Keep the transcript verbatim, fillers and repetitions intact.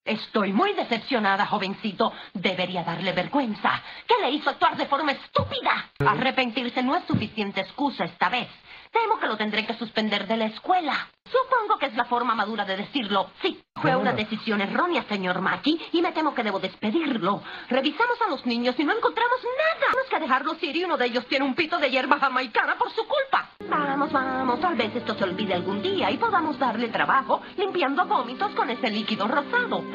Estoy muy decepcionada, jovencito. Debería darle vergüenza. ¿Qué le hizo actuar de forma estúpida? Arrepentirse no es suficiente excusa esta vez. Temo que lo tendré que suspender de la escuela. Supongo que es la forma madura de decirlo. Sí, fue una decisión errónea, señor Mackey, y me temo que debo despedirlo. Revisamos a los niños y no encontramos nada. Tenemos que dejarlos ir y uno de ellos tiene un pito de hierba jamaicana por su culpa. Vamos, vamos, tal vez esto se olvide algún día y podamos darle trabajo limpiando vómitos con ese líquido rosado.